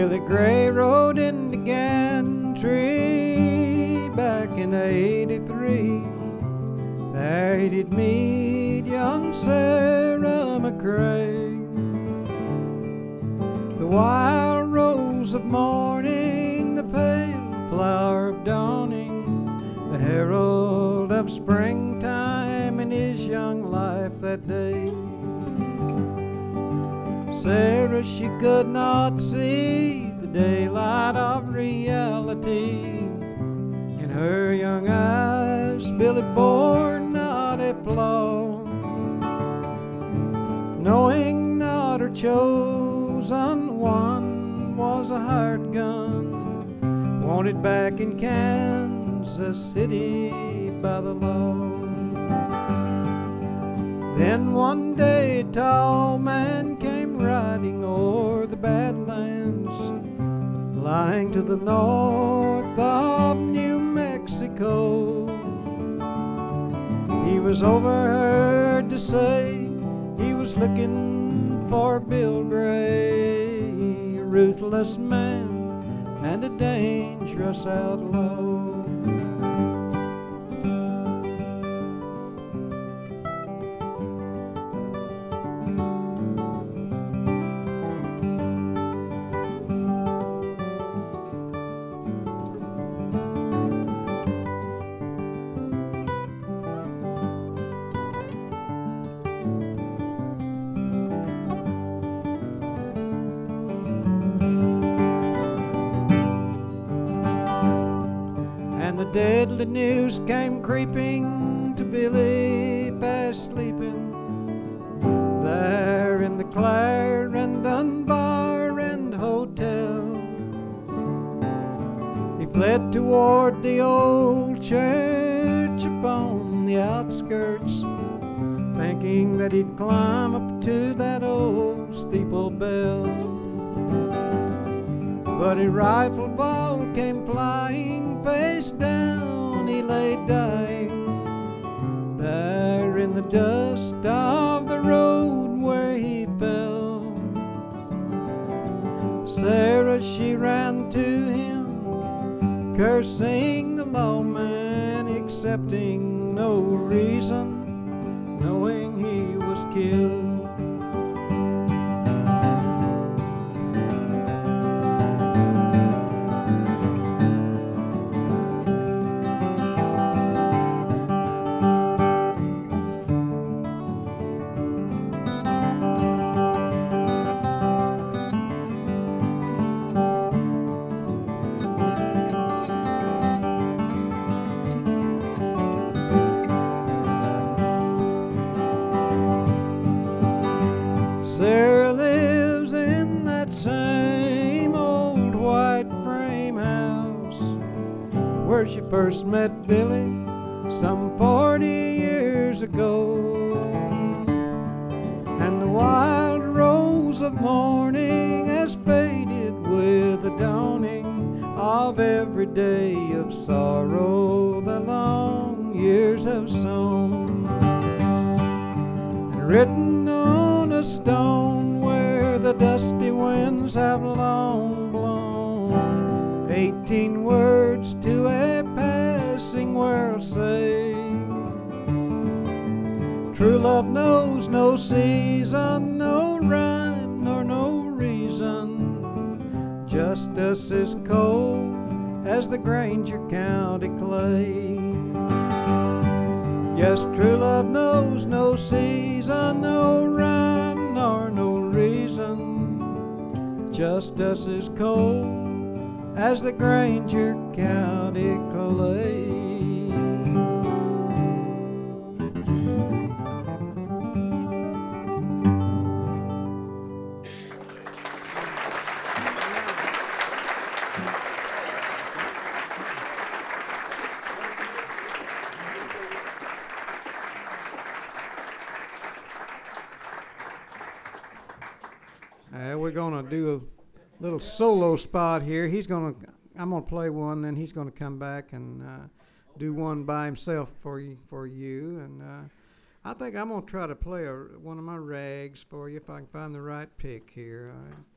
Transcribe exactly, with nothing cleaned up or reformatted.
Billy Gray rode into Gantry back in eighty-three. There he did meet young Sarah McRae. The wild rose of morning, the pale flower of dawning, the herald of springtime in his young life that day. Sarah, she could not see the daylight of reality. In her young eyes, Billy bore not a flaw. Knowing not her chosen one was a hired gun, wanted back in Kansas City by the law. Then one day a tall man came riding o'er the Badlands, lying to the north of New Mexico. He was overheard to say he was looking for Bill Gray, a ruthless man and a dangerous outlaw. The deadly news came creeping to Billy fast sleeping there in the Clarendon Bar and Hotel. He fled toward the old church upon the outskirts, thinking that he'd climb up to that old steeple bell. But a rifle ball came flying face down, he lay dying there in the dust of the road where he fell. Sarah, she ran to him, cursing the lawman, accepting no reason, knowing he was killed. Sarah lives in that same old white frame house where she first met Billy some forty years ago. And the wild rose of morning has faded with the dawning of every day of sorrow the long years have sown. And written on a stone where the dusty winds have long blown, eighteen words to a passing world say, true love knows no season, no rhyme nor no reason, justice is cold as the Granger County clay. Yes, true love knows no season, no rhyme, nor no reason. Justice is cold as the Granger County clay. Uh, we're gonna do a little solo spot here. He's gonna, I'm gonna play one, and he's gonna come back and uh, do one by himself for you. For you, and uh, I think I'm gonna try to play a, one of my rags for you if I can find the right pick here. All right.